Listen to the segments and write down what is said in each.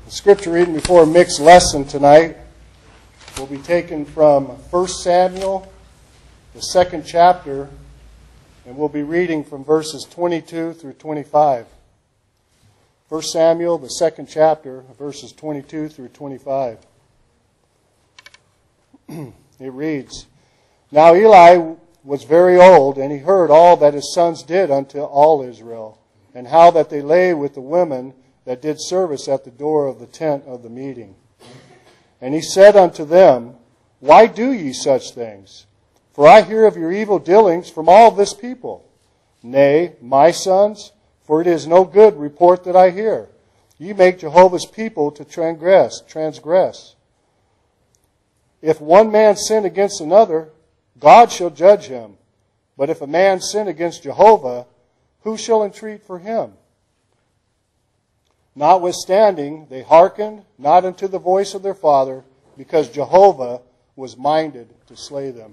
The scripture reading before a mixed lesson tonight will be taken from 1 Samuel, the 2nd chapter, and we'll be reading from verses 22 through 25. 1 Samuel, the 2nd chapter, verses 22 through 25. It reads, Now Eli was very old, and he heard all that his sons did unto all Israel, and how that they lay with the women that did service at the door of the tent of the meeting. And he said unto them, Why do ye such things? For I hear of your evil dealings from all this people. Nay, my sons, for it is no good report that I hear. Ye make Jehovah's people to transgress. If one man sin against another, God shall judge him. But if a man sin against Jehovah, who shall entreat for him? Notwithstanding, they hearkened not unto the voice of their father, because Jehovah was minded to slay them.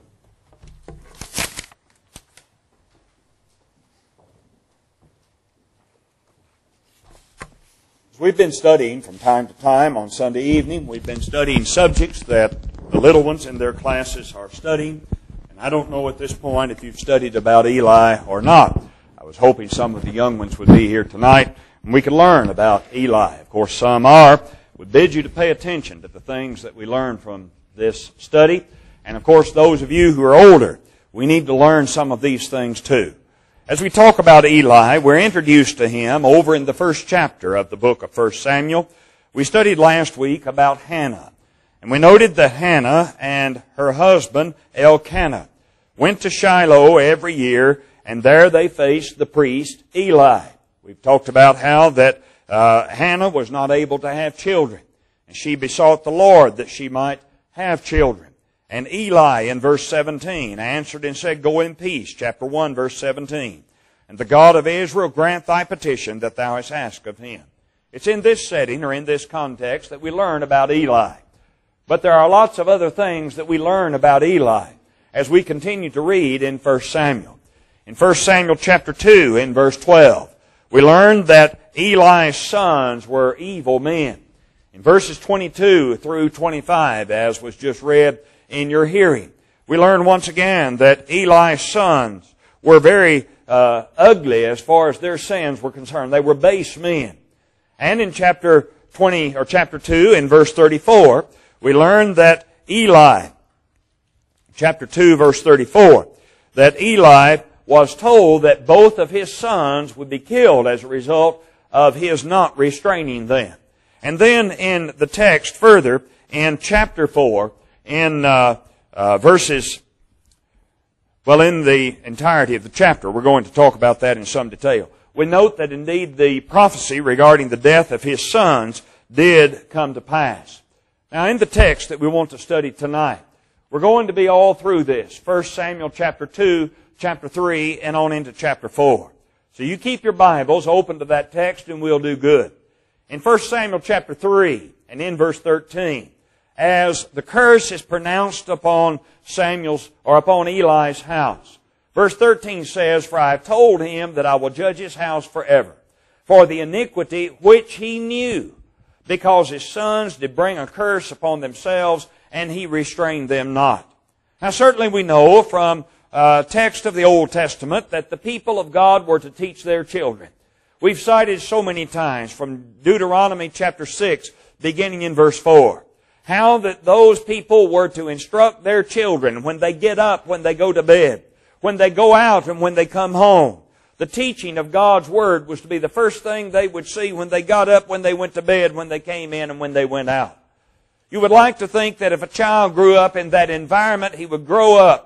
We've been studying from time to time on Sunday evening. We've been studying subjects that the little ones in their classes are studying. And I don't know at this point if you've studied about Eli or not. I was hoping some of the young ones would be here tonight and we could learn about Eli. Of course, some are. We bid you to pay attention to the things that we learn from this study. And of course, those of you who are older, we need to learn some of these things too. As we talk about Eli, we're introduced to him over in the 1st chapter of the book of 1 Samuel. We studied last week about Hannah. And we noted that Hannah and her husband, Elkanah, went to Shiloh every year, and there they faced the priest, Eli. We've talked about how that Hannah was not able to have children. And she besought the Lord that she might have children. And Eli, in verse 17, answered and said, Go in peace, chapter 1, verse 17. And the God of Israel grant thy petition that thou hast asked of him. It's in this setting, or in this context, that we learn about Eli. But there are lots of other things that we learn about Eli as we continue to read in 1 Samuel. In 1 Samuel chapter 2, in verse 12, we learn that Eli's sons were evil men. In verses 22 through 25, as was just read in your hearing, we learn once again that Eli's sons were very ugly as far as their sins were concerned. They were base men. And in chapter 2, in verse 34, we learn that Eli, chapter 2, verse 34, that Eli was told that both of his sons would be killed as a result of his not restraining them. And then in the text further, in chapter 4, in the entirety of the chapter, we're going to talk about that in some detail. We note that indeed the prophecy regarding the death of his sons did come to pass. Now in the text that we want to study tonight, we're going to be all through this. 1 Samuel chapter 2, chapter 3, and on into chapter 4. So you keep your Bibles open to that text and we'll do good. In 1 Samuel chapter 3, and in verse 13, as the curse is pronounced upon upon Eli's house, verse 13 says, For I have told him that I will judge his house forever, for the iniquity which he knew, because his sons did bring a curse upon themselves, and he restrained them not. Now certainly we know from text of the Old Testament that the people of God were to teach their children. We've cited so many times from Deuteronomy chapter 6, beginning in verse 4, how that those people were to instruct their children when they get up, when they go to bed, when they go out, and when they come home. The teaching of God's Word was to be the first thing they would see when they got up, when they went to bed, when they came in, and when they went out. You would like to think that if a child grew up in that environment, he would grow up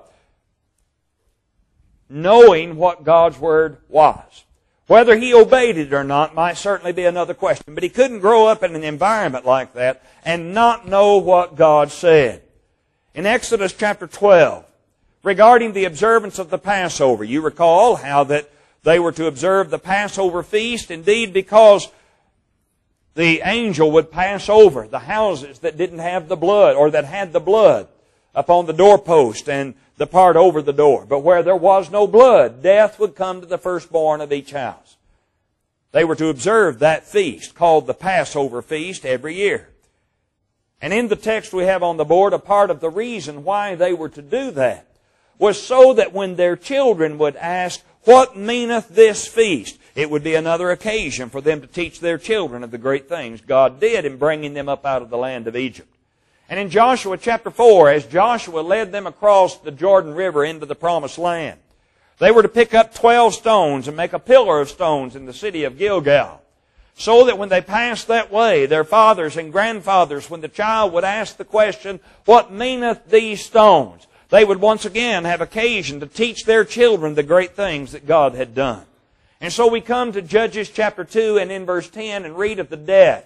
knowing what God's Word was. Whether he obeyed it or not might certainly be another question. But he couldn't grow up in an environment like that and not know what God said. In Exodus chapter 12, regarding the observance of the Passover, you recall how that they were to observe the Passover feast, indeed because the angel would pass over the houses that didn't have the blood, or that had the blood upon the doorpost and the part over the door. But where there was no blood, death would come to the firstborn of each house. They were to observe that feast, called the Passover feast, every year. And in the text we have on the board, a part of the reason why they were to do that was so that when their children would ask, "What meaneth this feast?" it would be another occasion for them to teach their children of the great things God did in bringing them up out of the land of Egypt. And in Joshua chapter 4, as Joshua led them across the Jordan River into the Promised Land, they were to pick up 12 stones and make a pillar of stones in the city of Gilgal, so that when they passed that way, their fathers and grandfathers, when the child would ask the question, "What meaneth these stones?" they would once again have occasion to teach their children the great things that God had done. And so we come to Judges chapter 2 and in verse 10 and read of the death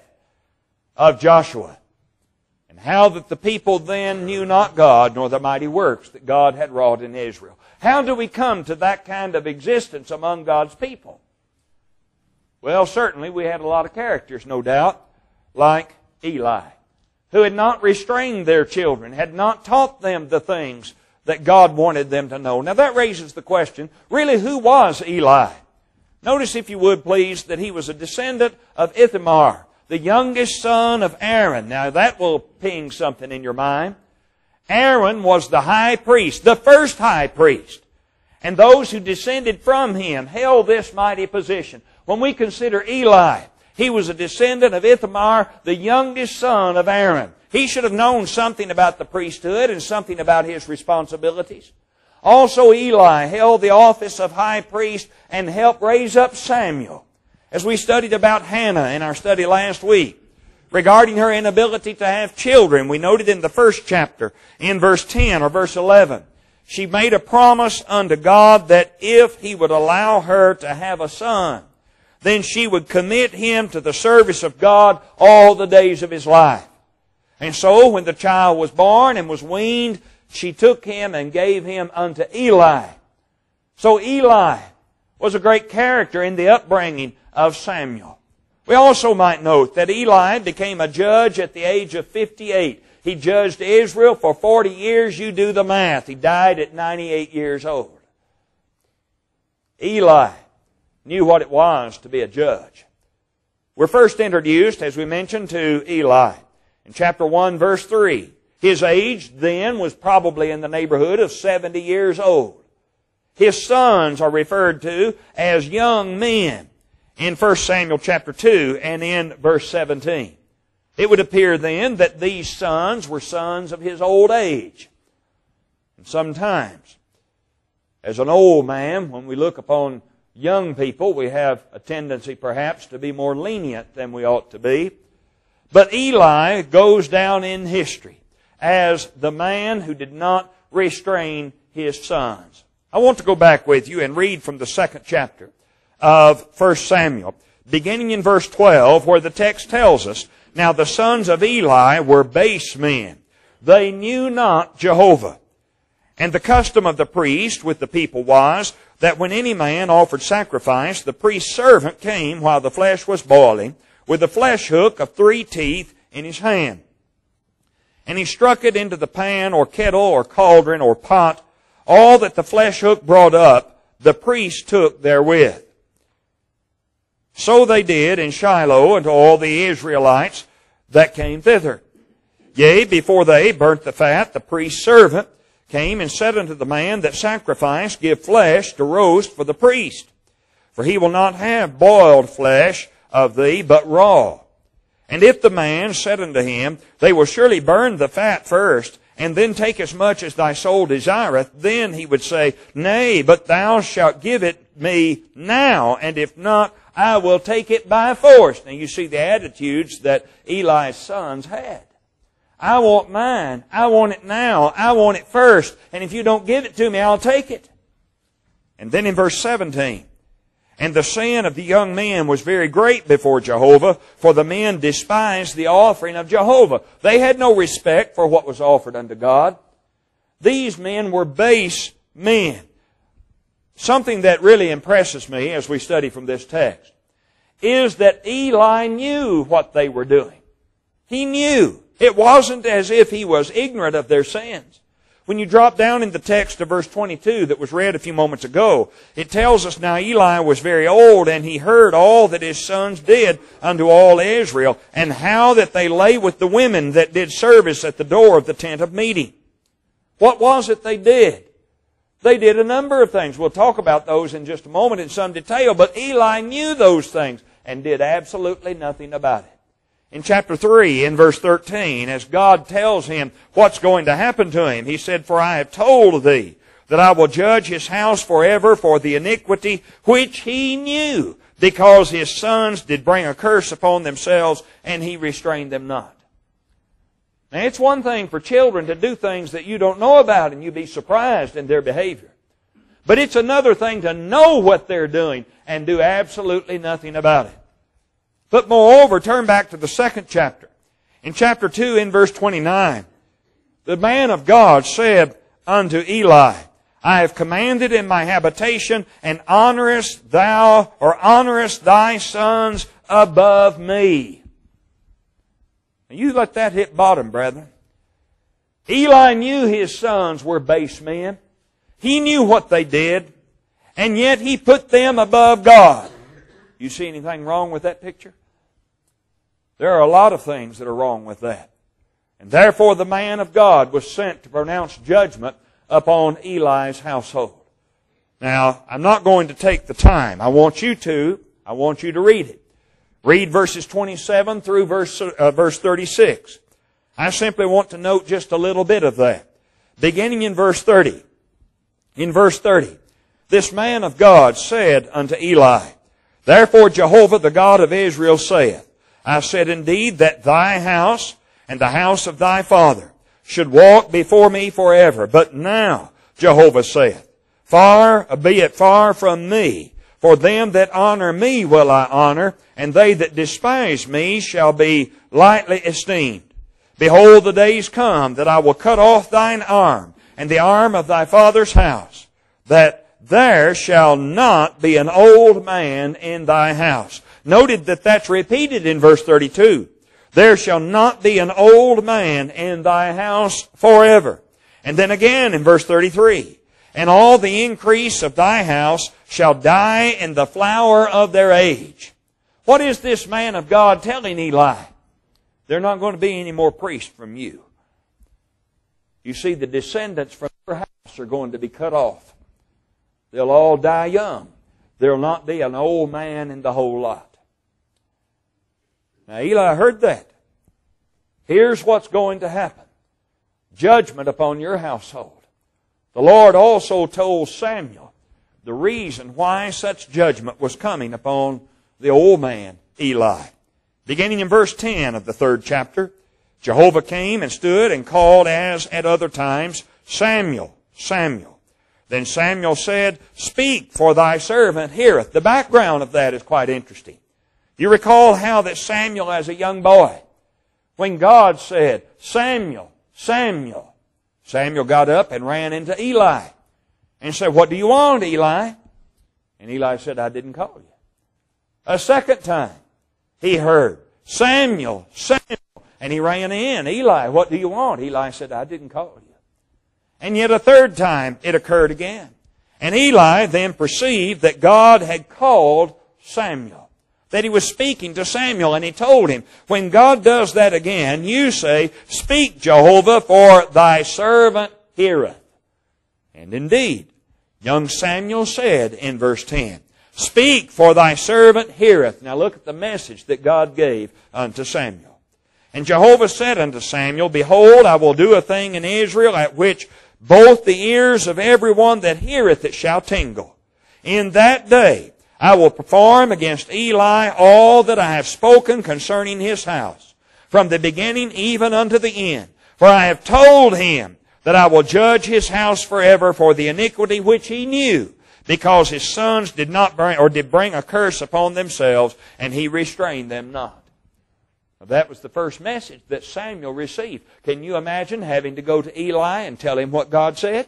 of Joshua, and how that the people then knew not God nor the mighty works that God had wrought in Israel. How do we come to that kind of existence among God's people? Well, certainly we had a lot of characters, no doubt, like Eli, who had not restrained their children, had not taught them the things that God wanted them to know. Now that raises the question, really, who was Eli? Notice, if you would please, that he was a descendant of Ithamar, the youngest son of Aaron. Now that will ping something in your mind. Aaron was the high priest, the first high priest. And those who descended from him held this mighty position. When we consider Eli, he was a descendant of Ithamar, the youngest son of Aaron. He should have known something about the priesthood and something about his responsibilities. Also, Eli held the office of high priest and helped raise up Samuel. As we studied about Hannah in our study last week, regarding her inability to have children, we noted in the first chapter, in verse 10 or verse 11, she made a promise unto God that if He would allow her to have a son, then she would commit him to the service of God all the days of his life. And so when the child was born and was weaned, she took him and gave him unto Eli. So Eli was a great character in the upbringing of Samuel. We also might note that Eli became a judge at the age of 58. He judged Israel for 40 years. You do the math. He died at 98 years old. Eli knew what it was to be a judge. We're first introduced, as we mentioned, to Eli in chapter 1, verse 3. His age then was probably in the neighborhood of 70 years old. His sons are referred to as young men in 1 Samuel chapter 2 and in verse 17. It would appear then that these sons were sons of his old age. And sometimes, as an old man, when we look upon young people, we have a tendency perhaps to be more lenient than we ought to be. But Eli goes down in history as the man who did not restrain his sons. I want to go back with you and read from the second chapter of 1 Samuel, beginning in verse 12, where the text tells us, "Now the sons of Eli were base men. They knew not Jehovah. And the custom of the priest with the people was that when any man offered sacrifice, the priest's servant came while the flesh was boiling, with a flesh hook of 3 teeth in his hand. And he struck it into the pan or kettle or cauldron or pot. All that the flesh hook brought up, the priest took therewith. So they did in Shiloh unto all the Israelites that came thither. Yea, before they burnt the fat, the priest's servant came and said unto the man that sacrificed, Give flesh to roast for the priest. For he will not have boiled flesh of thee, but raw. And if the man said unto him, They will surely burn the fat first, and then take as much as thy soul desireth, then he would say, Nay, but thou shalt give it me now, and if not, I will take it by force. Now you see the attitudes that Eli's sons had. I want mine. I want it now. I want it first. And if you don't give it to me, I'll take it. And then in verse 17, And the sin of the young men was very great before Jehovah, for the men despised the offering of Jehovah. They had no respect for what was offered unto God. These men were base men. Something that really impresses me as we study from this text is that Eli knew what they were doing. He knew. It wasn't as if he was ignorant of their sins. When you drop down in the text of verse 22 that was read a few moments ago, it tells us now Eli was very old, and he heard all that his sons did unto all Israel, and how that they lay with the women that did service at the door of the tent of meeting. What was it they did? They did a number of things. We'll talk about those in just a moment in some detail, but Eli knew those things and did absolutely nothing about it. In chapter 3, in verse 13, as God tells him what's going to happen to him, he said, For I have told thee that I will judge his house forever for the iniquity which he knew, because his sons did bring a curse upon themselves, and he restrained them not. Now, it's one thing for children to do things that you don't know about and you be surprised in their behavior. But it's another thing to know what they're doing and do absolutely nothing about it. But moreover, turn back to the second chapter. In chapter 2, in verse 29, the man of God said unto Eli, I have commanded in my habitation, and honorest thy sons above me. Now you let that hit bottom, brethren. Eli knew his sons were base men. He knew what they did, and yet he put them above God. You see anything wrong with that picture? There are a lot of things that are wrong with that. And therefore the man of God was sent to pronounce judgment upon Eli's household. Now, I'm not going to take the time. I want you to read it. Read verses 27 through verse 36. I simply want to note just a little bit of that. Beginning in verse 30. In verse 30, this man of God said unto Eli, Therefore Jehovah the God of Israel saith, I said indeed that thy house and the house of thy father should walk before me forever. But now, Jehovah saith, be it far from me, for them that honor me will I honor, and they that despise me shall be lightly esteemed. Behold, the days come that I will cut off thine arm and the arm of thy father's house, that there shall not be an old man in thy house. Noted that that's repeated in verse 32. There shall not be an old man in thy house forever. And then again in verse 33. And all the increase of thy house shall die in the flower of their age. What is this man of God telling Eli? There are not going to be any more priests from you. You see, the descendants from your house are going to be cut off. They'll all die young. There'll not be an old man in the whole lot. Now Eli heard that. Here's what's going to happen. Judgment upon your household. The Lord also told Samuel the reason why such judgment was coming upon the old man, Eli. Beginning in verse 10 of the 3rd chapter, Jehovah came and stood and called as at other times, Samuel, Samuel. Then Samuel said, Speak, for thy servant heareth. The background of that is quite interesting. You recall how that Samuel, as a young boy, when God said, Samuel, Samuel, Samuel got up and ran into Eli and said, What do you want, Eli? And Eli said, I didn't call you. A second time, he heard, Samuel, Samuel, and he ran in. Eli, what do you want? Eli said, I didn't call you. And yet a third time, it occurred again. And Eli then perceived that God had called Samuel, that he was speaking to Samuel, and he told him, when God does that again, you say, Speak, Jehovah, for thy servant heareth. And indeed, young Samuel said in verse 10, Speak, for thy servant heareth. Now look at the message that God gave unto Samuel. And Jehovah said unto Samuel, Behold, I will do a thing in Israel at which both the ears of every one that heareth it shall tingle. In that day I will perform against Eli all that I have spoken concerning his house, from the beginning even unto the end. For I have told him that I will judge his house forever for the iniquity which he knew, because his sons did bring a curse upon themselves, and he restrained them not. Now, that was the first message that Samuel received. Can you imagine having to go to Eli and tell him what God said?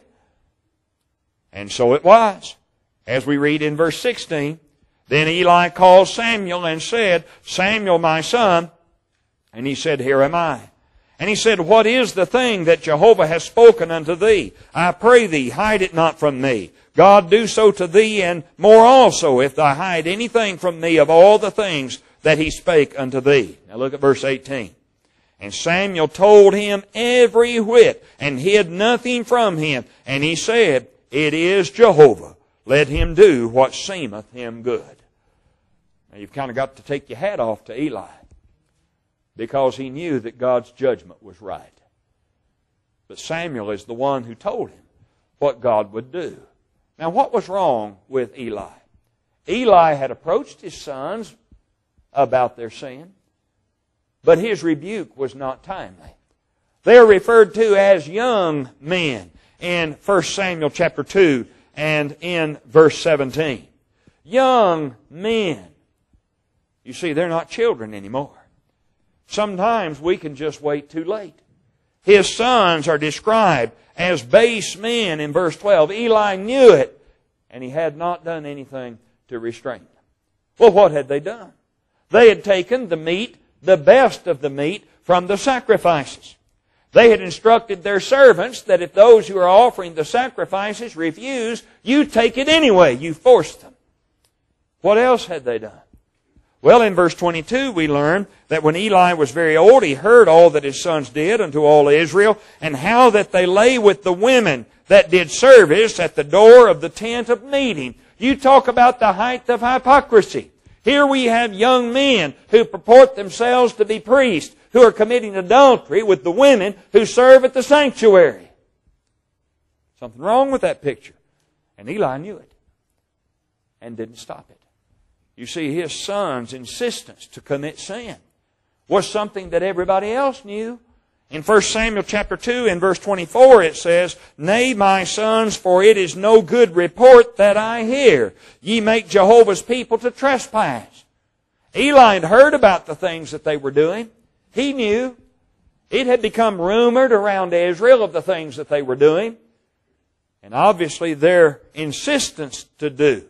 And so it was. As we read in verse 16, Then Eli called Samuel and said, Samuel, my son. And he said, Here am I. And he said, What is the thing that Jehovah has spoken unto thee? I pray thee, hide it not from me. God do so to thee, and more also, if thou hide anything from me of all the things that he spake unto thee. Now look at verse 18. And Samuel told him every whit, and hid nothing from him. And he said, It is Jehovah. Let him do what seemeth him good. Now you've kind of got to take your hat off to Eli, because he knew that God's judgment was right. But Samuel is the one who told him what God would do. Now what was wrong with Eli? Eli had approached his sons about their sin, but his rebuke was not timely. They are referred to as young men in 1 Samuel chapter 2 and in verse 17. Young men. You see, they're not children anymore. Sometimes we can just wait too late. His sons are described as base men in verse 12. Eli knew it, and he had not done anything to restrain them. Well, what had they done? They had taken the meat, the best of the meat, from the sacrifices. They had instructed their servants that if those who are offering the sacrifices refuse, you take it anyway. You forced them. What else had they done? Well, in verse 22 we learn that when Eli was very old, he heard all that his sons did unto all Israel, and how that they lay with the women that did service at the door of the tent of meeting. You talk about the height of hypocrisy. Here we have young men who purport themselves to be priests, who are committing adultery with the women who serve at the sanctuary. Something wrong with that picture. And Eli knew it and didn't stop it. You see, his son's insistence to commit sin was something that everybody else knew. In 1 Samuel chapter 2 and verse 24 it says, Nay, my sons, for it is no good report that I hear. Ye make Jehovah's people to trespass. Eli had heard about the things that they were doing. He knew. It had become rumored around Israel of the things that they were doing. And obviously their insistence to do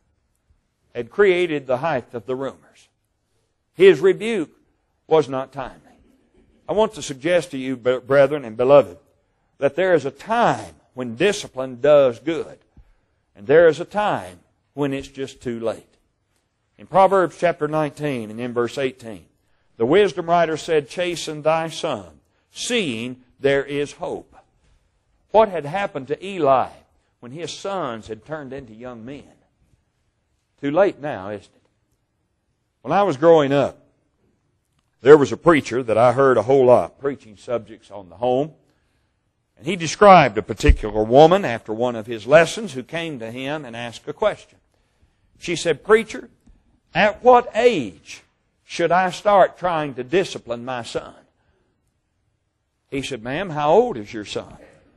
had created the height of the rumors. His rebuke was not timely. I want to suggest to you, brethren and beloved, that there is a time when discipline does good, and there is a time when it's just too late. In Proverbs chapter 19 and in verse 18, the wisdom writer said, Chasten thy son, seeing there is hope. What had happened to Eli when his sons had turned into young men? Too late now, isn't it? When I was growing up, there was a preacher that I heard a whole lot preaching subjects on the home. And he described a particular woman after one of his lessons who came to him and asked a question. She said, Preacher, at what age should I start trying to discipline my son? He said, Ma'am, how old is your son?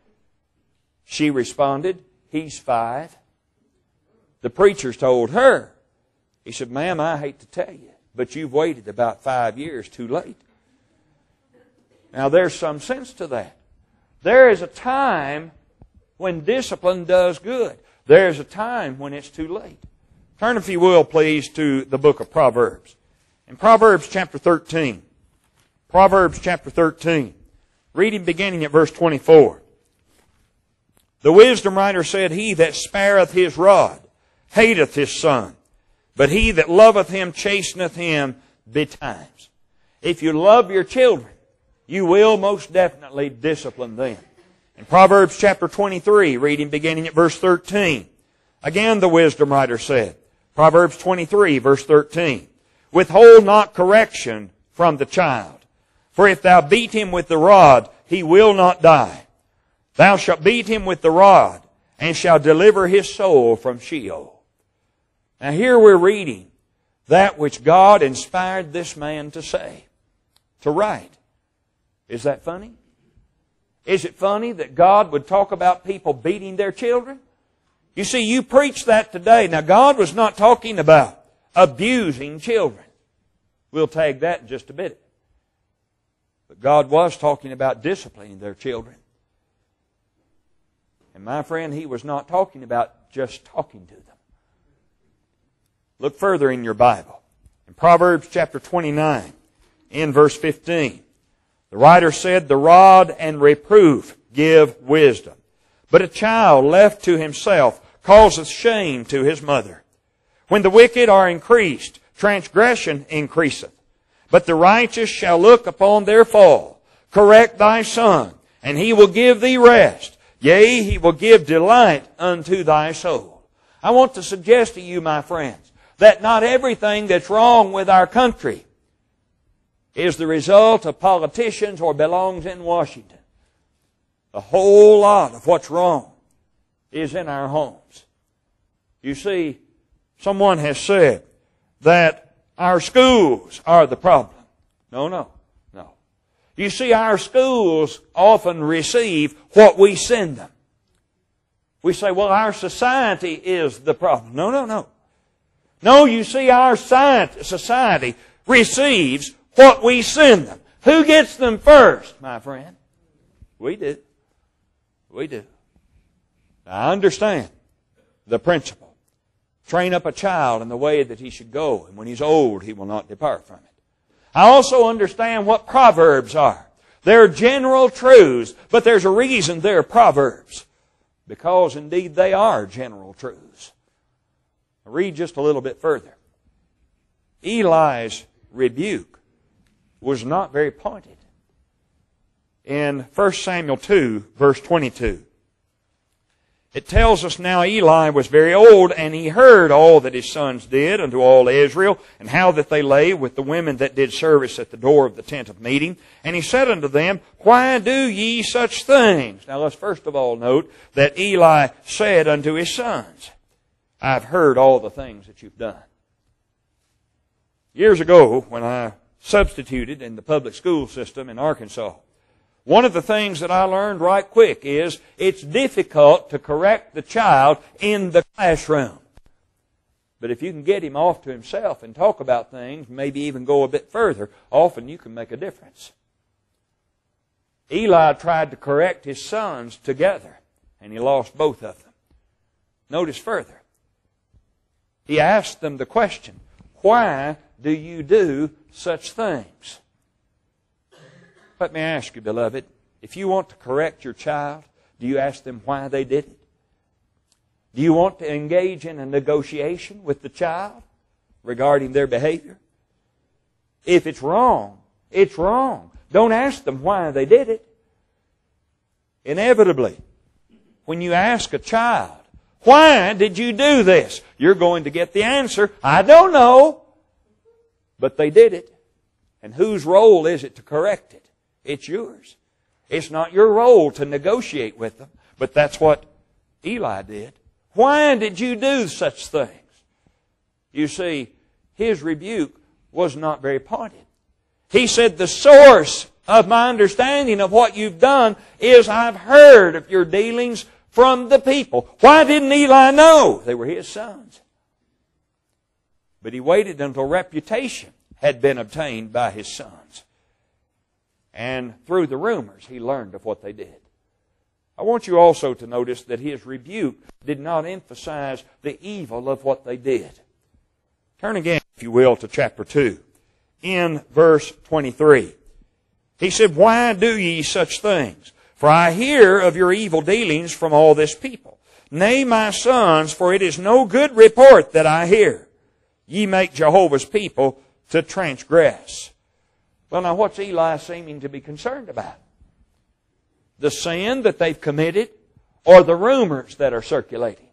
She responded, He's 5. The preacher told her, he said, Ma'am, I hate to tell you, but you've waited about 5 years too late. Now there's some sense to that. There is a time when discipline does good. There is a time when it's too late. Turn, if you will, please, to the book of Proverbs. In Proverbs chapter 13. Proverbs chapter 13. Reading beginning at verse 24. The wisdom writer said, He that spareth his rod hateth his son, but he that loveth him chasteneth him betimes. If you love your children, you will most definitely discipline them. In Proverbs chapter 23, reading beginning at verse 13, again the wisdom writer said, Proverbs 23, verse 13, Withhold not correction from the child, for if thou beat him with the rod, he will not die. Thou shalt beat him with the rod, and shalt deliver his soul from Sheol. Now here we're reading that which God inspired this man to say, to write. Is that funny? Is it funny that God would talk about people beating their children? You see, you preach that today. Now God was not talking about abusing children. We'll tag that in just a bit. But God was talking about disciplining their children. And my friend, He was not talking about just talking to them. Look further in your Bible. In Proverbs chapter 29, in verse 15, The writer said, the rod and reproof give wisdom. But a child left to himself causeth shame to his mother. When the wicked are increased, transgression increaseth. But the righteous shall look upon their fall. Correct thy son, and he will give thee rest. Yea, he will give delight unto thy soul. I want to suggest to you, my friends, that not everything that's wrong with our country is the result of politicians or belongs in Washington. A whole lot of what's wrong is in our homes. You see, someone has said that our schools are the problem. No. You see, our schools often receive what we send them. We say, well, our society is the problem. No. No, you see, our society receives what we send them. Who gets them first, my friend? We do. Now, I understand the principle. Train up a child in the way that he should go, and when he's old, he will not depart from it. I also understand what proverbs are. They're general truths, but there's a reason they're proverbs. Because indeed they are general truths. I'll read just a little bit further. Eli's rebuke was not very pointed. In 1 Samuel 2, verse 22, it tells us now Eli was very old, and he heard all that his sons did unto all Israel, and how that they lay with the women that did service at the door of the tent of meeting. And he said unto them, why do ye such things? Now let's first of all note that Eli said unto his sons, I've heard all the things that you've done. Years ago, when I substituted in the public school system in Arkansas, one of the things that I learned right quick is it's difficult to correct the child in the classroom. But if you can get him off to himself and talk about things, maybe even go a bit further, often you can make a difference. Eli tried to correct his sons together, and he lost both of them. Notice further. He asked them the question, why do you do such things? Let me ask you, beloved, if you want to correct your child, do you ask them why they did it? Do you want to engage in a negotiation with the child regarding their behavior? If it's wrong, it's wrong. Don't ask them why they did it. Inevitably, when you ask a child, why did you do this? You're going to get the answer, I don't know, but they did it. And whose role is it to correct it? It's yours. It's not your role to negotiate with them, but that's what Eli did. Why did you do such things? You see, his rebuke was not very pointed. He said, the source of my understanding of what you've done is I've heard of your dealings from the people. Why didn't Eli know? They were his sons. But he waited until reputation had been obtained by his sons. And through the rumors, he learned of what they did. I want you also to notice that his rebuke did not emphasize the evil of what they did. Turn again, if you will, to chapter 2. In verse 23. He said, why do ye such things? For I hear of your evil dealings from all this people. Nay, my sons, for it is no good report that I hear. Ye make Jehovah's people to transgress. Well, now what's Eli seeming to be concerned about? The sin that they've committed or the rumors that are circulating?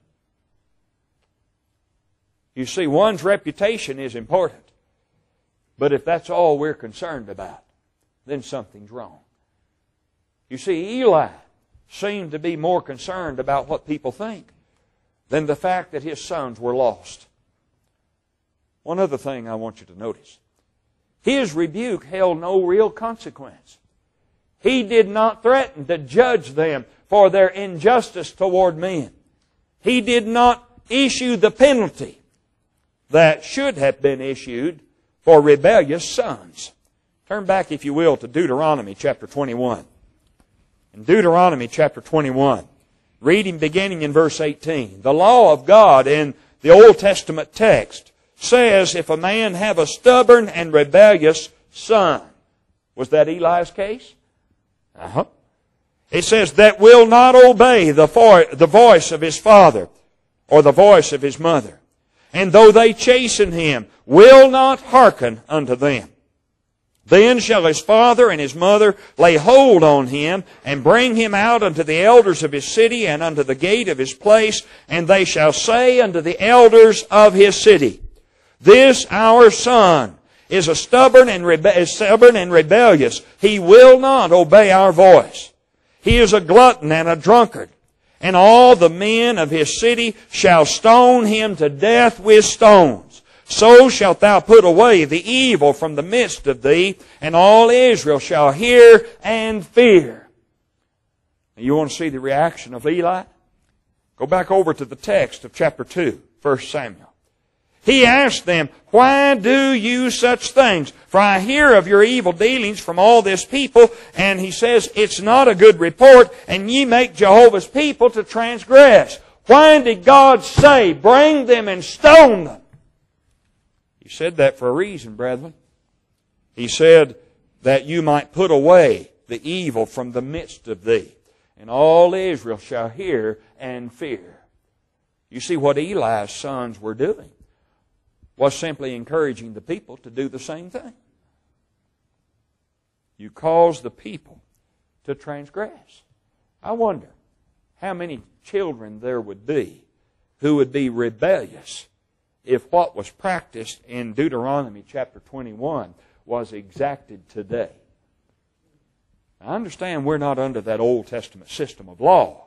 You see, one's reputation is important. But if that's all we're concerned about, then something's wrong. You see, Eli seemed to be more concerned about what people think than the fact that his sons were lost. One other thing I want you to notice. His rebuke held no real consequence. He did not threaten to judge them for their injustice toward men. He did not issue the penalty that should have been issued for rebellious sons. Turn back, if you will, to Deuteronomy chapter 21. In Deuteronomy chapter 21, reading beginning in verse 18, the law of God in the Old Testament text says, if a man have a stubborn and rebellious son, Was that Eli's case? Uh-huh. It says, that will not obey the voice of his father or the voice of his mother. And though they chasten him, will not hearken unto them. Then shall his father and his mother lay hold on him, and bring him out unto the elders of his city, and unto the gate of his place, and they shall say unto the elders of his city, This our son is stubborn and rebellious. He will not obey our voice. He is a glutton and a drunkard. And all the men of his city shall stone him to death with stones. So shalt thou put away the evil from the midst of thee, and all Israel shall hear and fear. Now, you want to see the reaction of Eli? Go back over to the text of chapter 2, 1 Samuel. He asked them, Why do you such things? For I hear of your evil dealings from all this people. And he says, it's not a good report, and ye make Jehovah's people to transgress. Why did God say, bring them and stone them? He said that for a reason, brethren. He said that you might put away the evil from the midst of thee, and all Israel shall hear and fear. You see what Eli's sons were doing was simply encouraging the people to do the same thing. You cause the people to transgress. I wonder how many children there would be who would be rebellious if what was practiced in Deuteronomy chapter 21 was exacted today. I understand we're not under that Old Testament system of law.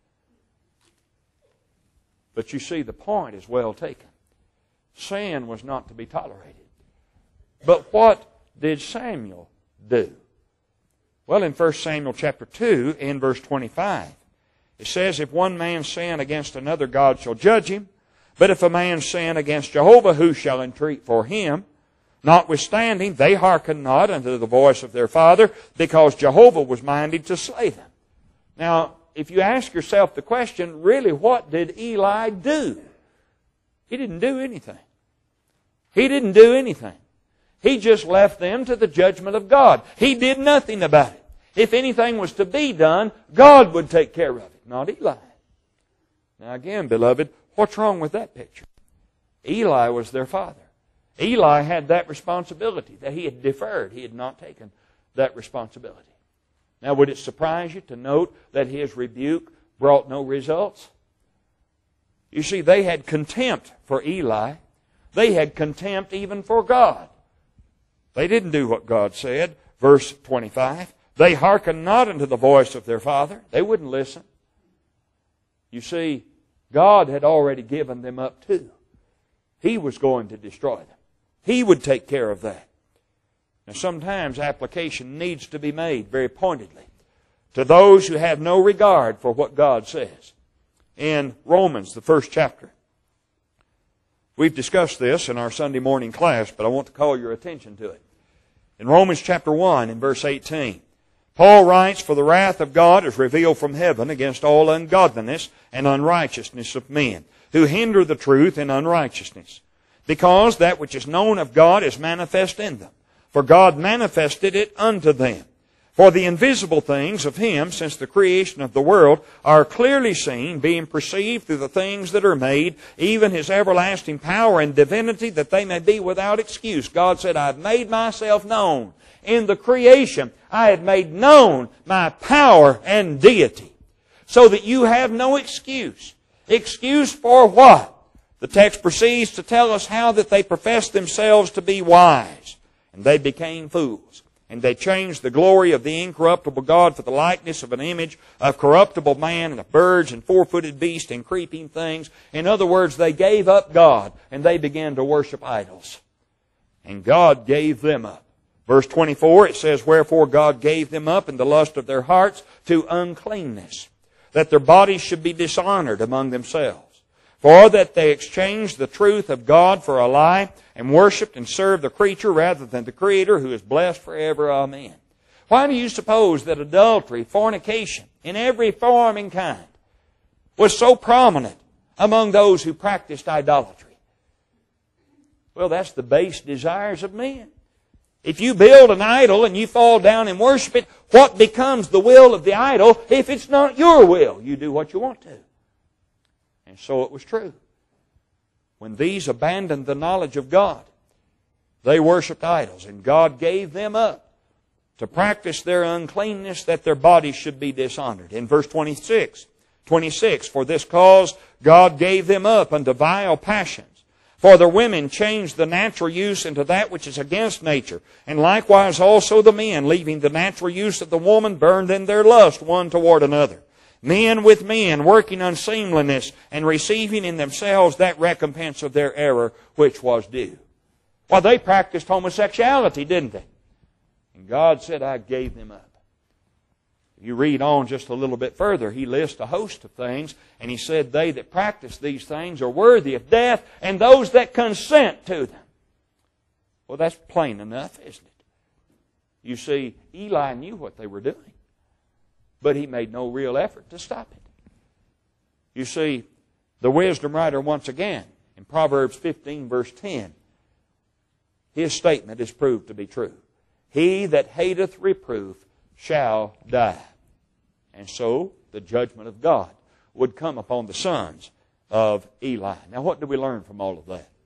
But you see, the point is well taken. Sin was not to be tolerated. But what did Samuel do? Well, in 1 Samuel chapter 2, in verse 25, it says, If one man sin against another, God shall judge him. But if a man sin against Jehovah, who shall entreat for him? Notwithstanding, they hearkened not unto the voice of their father, because Jehovah was minded to slay them. Now, if you ask yourself the question, really, what did Eli do? He didn't do anything. He didn't do anything. He just left them to the judgment of God. He did nothing about it. If anything was to be done, God would take care of it, not Eli. Now again, beloved, what's wrong with that picture? Eli was their father. Eli had that responsibility that he had deferred. He had not taken that responsibility. Now, would it surprise you to note that his rebuke brought no results? You see, they had contempt for Eli. They had contempt even for God. They didn't do what God said. Verse 25, they hearkened not unto the voice of their father. They wouldn't listen. You see, God had already given them up too. He was going to destroy them. He would take care of that. Now, sometimes application needs to be made very pointedly to those who have no regard for what God says. In Romans, the 1st chapter, we've discussed this in our Sunday morning class, but I want to call your attention to it. In Romans chapter 1, in verse 18, Paul writes, For the wrath of God is revealed from heaven against all ungodliness and unrighteousness of men, who hinder the truth in unrighteousness. Because that which is known of God is manifest in them. For God manifested it unto them. For the invisible things of Him, since the creation of the world, are clearly seen, being perceived through the things that are made, even His everlasting power and divinity, that they may be without excuse. God said, I have made myself known. In the creation, I have made known my power and deity. So that you have no excuse. Excuse for what? The text proceeds to tell us how that they professed themselves to be wise. And they became fools. And they changed the glory of the incorruptible God for the likeness of an image of corruptible man and of birds and four-footed beasts and creeping things. In other words, they gave up God and they began to worship idols. And God gave them up. Verse 24, it says, Wherefore God gave them up in the lust of their hearts to uncleanness, that their bodies should be dishonored among themselves. For that they exchanged the truth of God for a lie, and worshipped and served the creature rather than the Creator, who is blessed forever. Amen. Why do you suppose that adultery, fornication, in every form and kind, was so prominent among those who practiced idolatry? Well, that's the base desires of men. If you build an idol and you fall down and worship it, what becomes the will of the idol if it's not your will? You do what you want to. And so it was true. When these abandoned the knowledge of God, they worshipped idols, and God gave them up to practice their uncleanness, that their bodies should be dishonored. In verse 26, for this cause God gave them up unto vile passions. For the women changed the natural use into that which is against nature. And likewise also the men, leaving the natural use of the woman, burned in their lust one toward another. Men with men, working unseemliness, and receiving in themselves that recompense of their error which was due. Well, they practiced homosexuality, didn't they? And God said, I gave them up. You read on just a little bit further, He lists a host of things, and He said, they that practice these things are worthy of death, and those that consent to them. Well, that's plain enough, isn't it? You see, Eli knew what they were doing, but he made no real effort to stop it. You see, the wisdom writer, once again, in Proverbs 15, verse 10, his statement is proved to be true. He that hateth reproof shall die. And so the judgment of God would come upon the sons of Eli. Now what do we learn from all of that?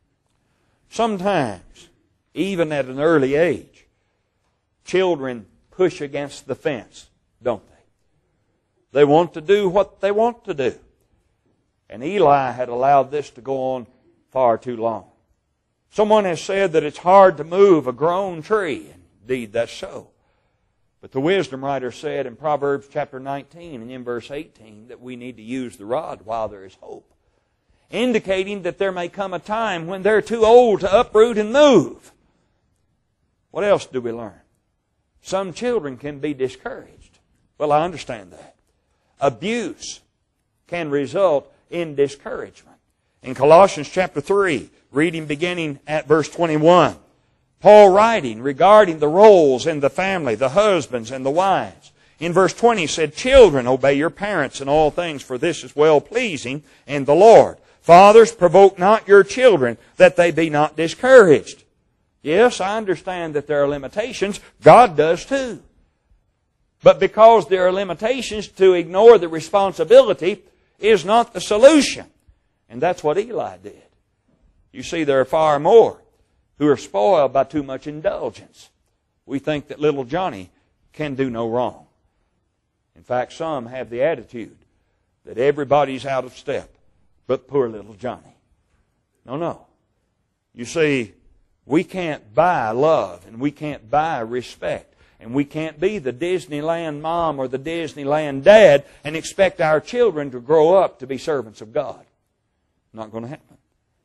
Sometimes, even at an early age, children push against the fence, don't they? They want to do what they want to do. And Eli had allowed this to go on far too long. Someone has said that it's hard to move a grown tree. Indeed, that's so. But the wisdom writer said in Proverbs chapter 19 and in verse 18 that we need to use the rod while there is hope, indicating that there may come a time when they're too old to uproot and move. What else do we learn? Some children can be discouraged. Well, I understand that. Abuse can result in discouragement. In Colossians chapter 3, reading beginning at verse 21, Paul writing regarding the roles in the family, the husbands and the wives. In verse 20 said, children, obey your parents in all things, for this is well-pleasing in the Lord. Fathers, provoke not your children, that they be not discouraged. Yes, I understand that there are limitations. God does too. But because there are limitations, to ignore the responsibility is not the solution. And that's what Eli did. You see, there are far more who are spoiled by too much indulgence. We think that little Johnny can do no wrong. In fact, some have the attitude that everybody's out of step but poor little Johnny. No. You see, we can't buy love and we can't buy respect. And we can't be the Disneyland mom or the Disneyland dad and expect our children to grow up to be servants of God. Not going to happen.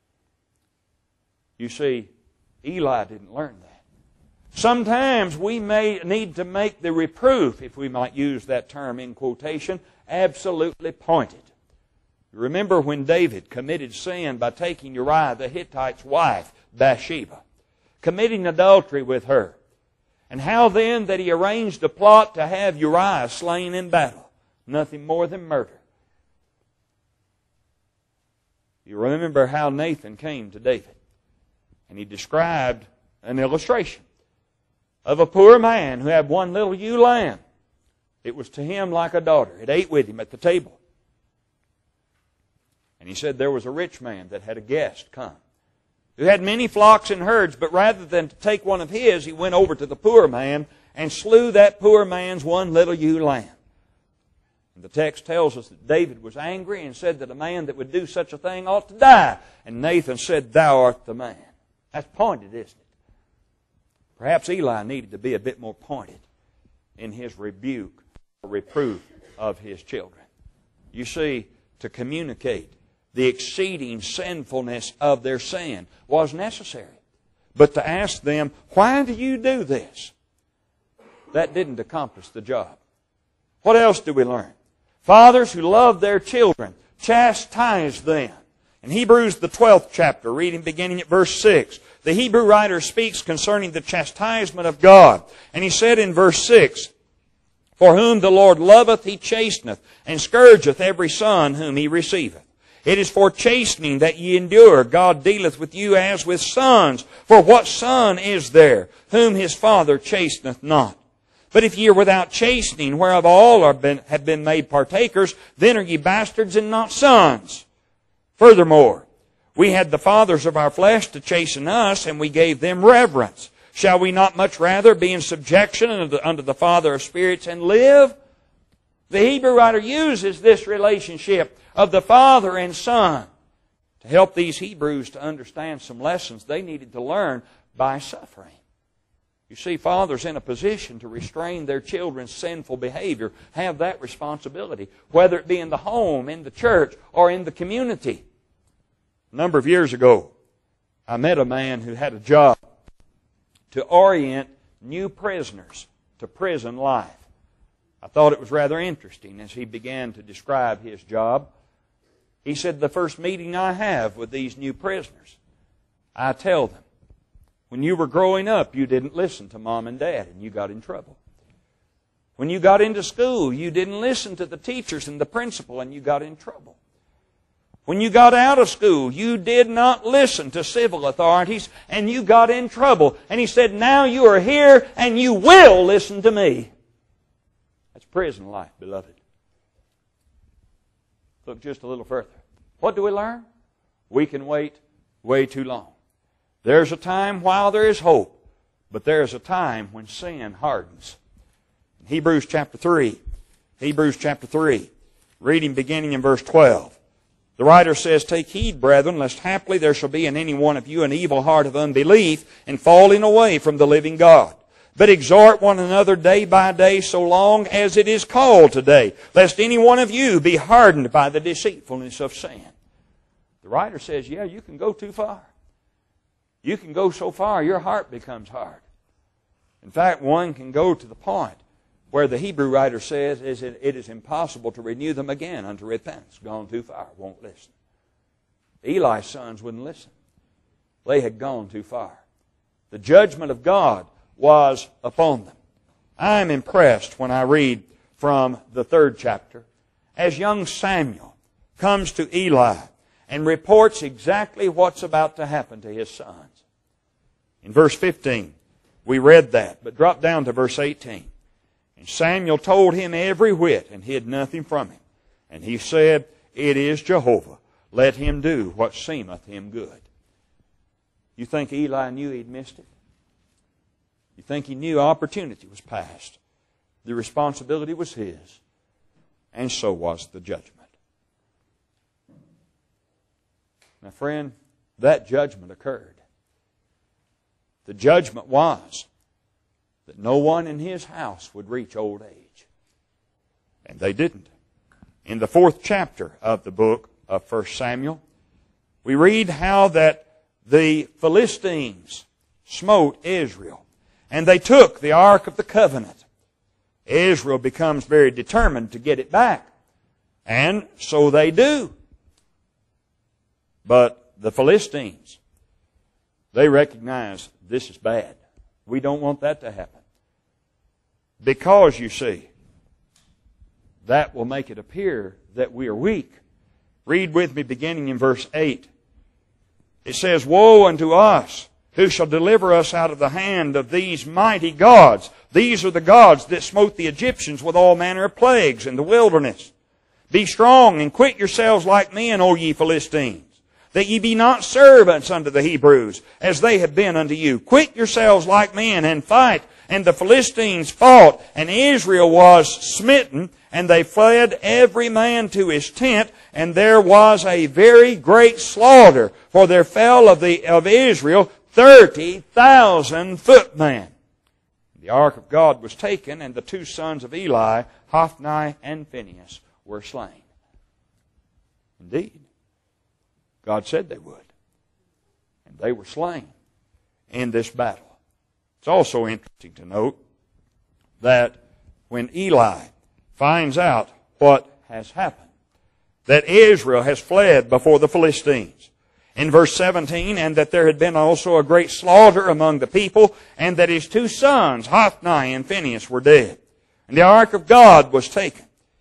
You see, Eli didn't learn that. Sometimes we may need to make the reproof, if we might use that term in quotation, absolutely pointed. Remember when David committed sin by taking Uriah the Hittite's wife, Bathsheba, committing adultery with her, and how then that he arranged a plot to have Uriah slain in battle. Nothing more than murder. You remember how Nathan came to David. And he described an illustration of a poor man who had one little ewe lamb. It was to him like a daughter. It ate with him at the table. And he said there was a rich man that had a guest come, who had many flocks and herds, but rather than to take one of his, he went over to the poor man and slew that poor man's one little ewe lamb. And the text tells us that David was angry and said that a man that would do such a thing ought to die. And Nathan said, thou art the man. That's pointed, isn't it? Perhaps Eli needed to be a bit more pointed in his rebuke or reproof of his children. You see, to communicate the exceeding sinfulness of their sin was necessary. But to ask them, why do you do this? That didn't accomplish the job. What else do we learn? Fathers who love their children chastise them. In Hebrews, the 12th chapter, reading beginning at verse 6, the Hebrew writer speaks concerning the chastisement of God. And he said in verse 6, for whom the Lord loveth, He chasteneth, and scourgeth every son whom He receiveth. It is for chastening that ye endure. God dealeth with you as with sons. For what son is there whom his father chasteneth not? But if ye are without chastening, whereof all have been made partakers, then are ye bastards and not sons. Furthermore, we had the fathers of our flesh to chasten us, and we gave them reverence. Shall we not much rather be in subjection unto the Father of spirits and live? The Hebrew writer uses this relationship of the Father and Son to help these Hebrews to understand some lessons they needed to learn by suffering. You see, fathers in a position to restrain their children's sinful behavior have that responsibility, whether it be in the home, in the church, or in the community. A number of years ago, I met a man who had a job to orient new prisoners to prison life. I thought it was rather interesting as he began to describe his job. He said, the first meeting I have with these new prisoners, I tell them, when you were growing up, you didn't listen to mom and dad and you got in trouble. When you got into school, you didn't listen to the teachers and the principal and you got in trouble. When you got out of school, you did not listen to civil authorities and you got in trouble. And he said, now you are here and you will listen to me. That's prison life, beloved. Look just a little further. What do we learn? We can wait way too long. There's a time while there is hope, but there's a time when sin hardens. In Hebrews chapter 3, reading beginning in verse 12. The writer says, take heed, brethren, lest haply there shall be in any one of you an evil heart of unbelief, and falling away from the living God. But exhort one another day by day, so long as it is called today, lest any one of you be hardened by the deceitfulness of sin. The writer says, yeah, you can go too far. You can go so far, your heart becomes hard. In fact, one can go to the point where the Hebrew writer says it is impossible to renew them again unto repentance. Gone too far, won't listen. Eli's sons wouldn't listen. They had gone too far. The judgment of God was upon them. I am impressed when I read from the 3rd chapter as young Samuel comes to Eli and reports exactly what's about to happen to his sons. In verse 15, we read that, but drop down to verse 18. And Samuel told him every whit and hid nothing from him. And he said, it is Jehovah. Let him do what seemeth him good. You think Eli knew he'd missed it? You think he knew opportunity was past? The responsibility was his, and so was the judgment. Now, friend, that judgment occurred. The judgment was that no one in his house would reach old age. And they didn't. In the 4th chapter of the book of 1 Samuel, we read how that the Philistines smote Israel. And they took the Ark of the Covenant. Israel becomes very determined to get it back. And so they do. But the Philistines, they recognize this is bad. We don't want that to happen. Because, you see, that will make it appear that we are weak. Read with me beginning in verse 8. It says, woe unto us! Who shall deliver us out of the hand of these mighty gods? These are the gods that smote the Egyptians with all manner of plagues in the wilderness. Be strong and quit yourselves like men, O ye Philistines, that ye be not servants unto the Hebrews, as they have been unto you. Quit yourselves like men and fight. And the Philistines fought, and Israel was smitten, and they fled every man to his tent, and there was a very great slaughter, for there fell of Israel 30,000 footmen. The ark of God was taken, and the 2 sons of Eli, Hophni and Phinehas, were slain. Indeed, God said they would. And they were slain in this battle. It's also interesting to note that when Eli finds out what has happened, that Israel has fled before the Philistines. In verse 17, and that there had been also a great slaughter among the people, and that his 2 sons, Hophni and Phinehas, were dead. And the ark of God was taken.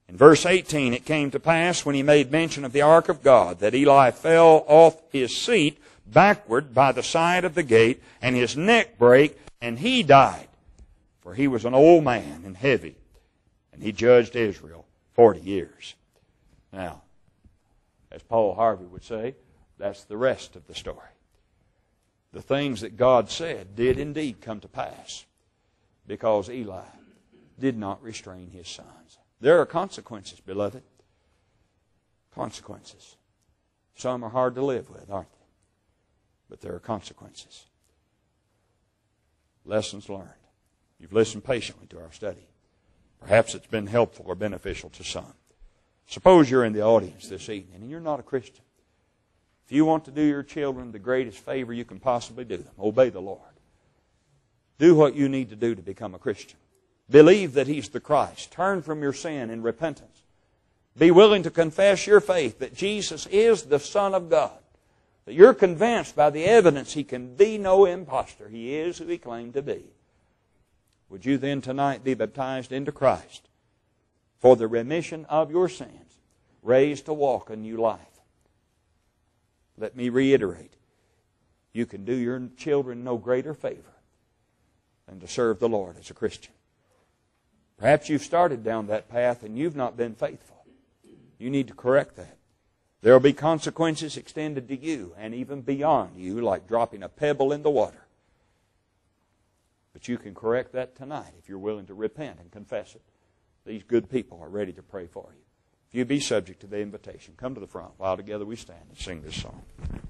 In verse 18, it came to pass when he made mention of the ark of God that Eli fell off his seat backward by the side of the gate, and his neck brake, and he died. For he was an old man and heavy, and he judged Israel 40 years. Now, as Paul Harvey would say, that's the rest of the story. The things that God said did indeed come to pass because Eli did not restrain his sons. There are consequences, beloved. Consequences. Some are hard to live with, aren't they? But there are consequences. Lessons learned. You've listened patiently to our study. Perhaps it's been helpful or beneficial to some. Suppose you're in the audience this evening and you're not a Christian. If you want to do your children the greatest favor you can possibly do them, obey the Lord. Do what you need to do to become a Christian. Believe that He's the Christ. Turn from your sin in repentance. Be willing to confess your faith that Jesus is the Son of God. That you're convinced by the evidence He can be no impostor. He is who He claimed to be. Would you then tonight be baptized into Christ for the remission of your sins, raised to walk a new life? Let me reiterate, you can do your children no greater favor than to serve the Lord as a Christian. Perhaps you've started down that path and you've not been faithful. You need to correct that. There will be consequences extended to you and even beyond you, like dropping a pebble in the water. But you can correct that tonight if you're willing to repent and confess it. These good people are ready to pray for you. If you be subject to the invitation, come to the front while together we stand and sing this song.